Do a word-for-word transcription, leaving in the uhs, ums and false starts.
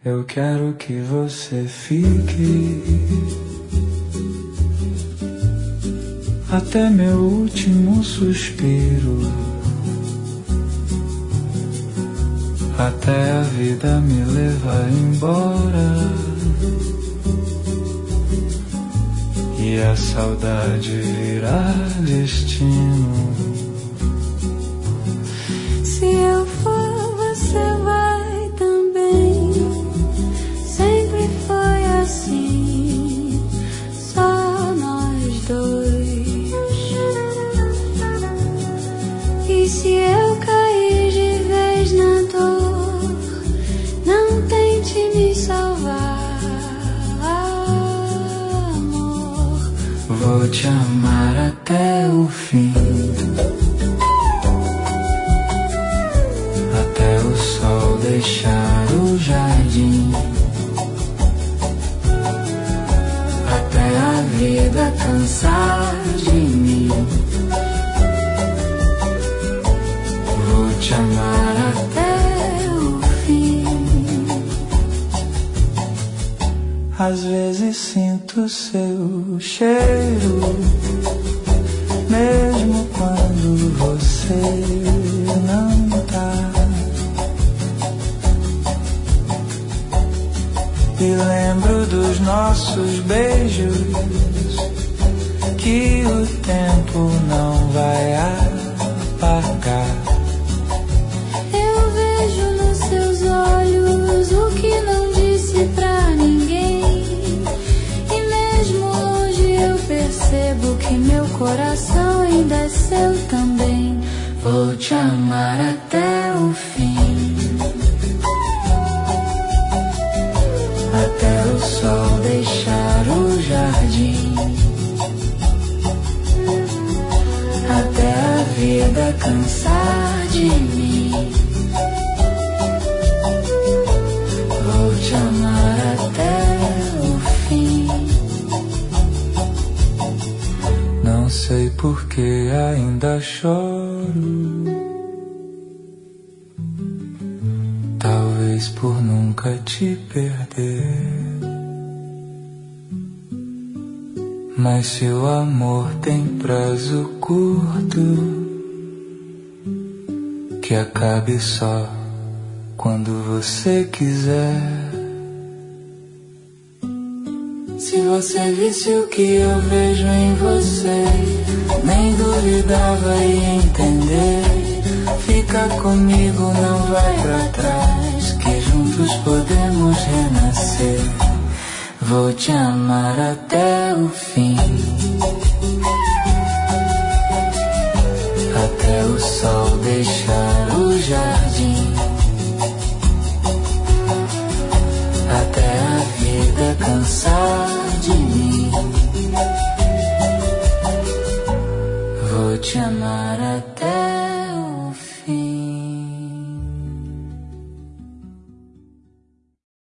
Eu quero que você fique até meu último suspiro, até a vida me levar embora e a saudade virar destino. Se eu for, você vai também. Sempre foi assim, só nós dois. E se eu cair de vez na dor, não tente me salvar, amor. Vou te amar até o fim, até o sol deixar o jardim, até a vida cansar de mim. Vou te amar até o fim. Às vezes sinto seu cheiro, mesmo quando você não tá. E lembro dos nossos beijos que o tempo não vai apagar. Eu vejo nos seus olhos o que não disse pra ninguém. E mesmo longe eu percebo que meu coração ainda é seu também. Vou te amar até o fim, até o sol deixar o jardim, até a vida cansar de mim. Vou te amar até o fim. Não sei por que ainda choro, talvez por nunca te perder. Mas se o amor tem prazo curto, que acabe só quando você quiser. Se você visse o que eu vejo em você, nem duvidava em entender. Fica comigo, não vai pra trás, que juntos podemos renascer. Vou te amar até o fim, até o sol deixar o jardim, até a vida cansar de mim. Vou te amar até